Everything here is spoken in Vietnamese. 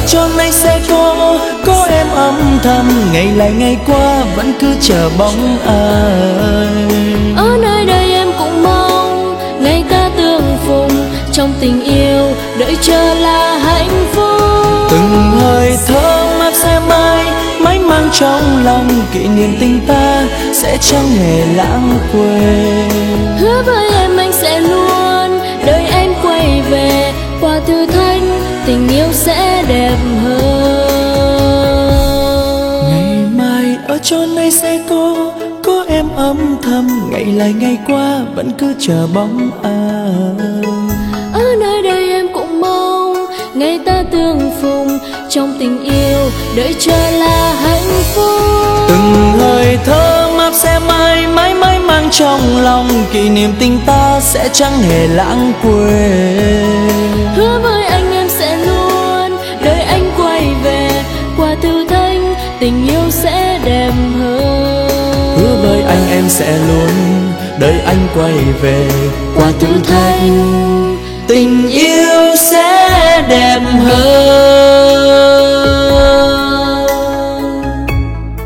chốn này sẽ có em âm thầm, ngày lại ngày qua vẫn cứ chờ bóng ai. Ở nơi đây em cũng mong ngày ta tương phùng, trong tình yêu đợi chờ là hạnh phúc. Từng hơi thở áp sẽ mãi mãi mang trong lòng, kỷ niệm tình ta sẽ chẳng hề lãng quên. Hứa với em anh sẽ luôn đợi anh quay về, qua thử thách tình yêu sẽ đẹp hơn. Ngày mai ở chốn này sẽ có em âm thầm, ngày lại ngày qua vẫn cứ chờ bóng ai. Ở nơi đây em cũng mong ngày ta tương phùng, trong tình yêu đợi chờ là hạnh phúc. Từng hơi thở áp sẽ mãi mãi mãi mang trong lòng, kỷ niệm tình ta sẽ chẳng hề lãng quên. Hứa với anh em sẽ luôn đợi anh quay về, qua thử thách tình yêu sẽ đẹp hơn. Hứa với anh em sẽ luôn đợi anh quay về, qua thử thách tình yêu sẽ đẹp hơn.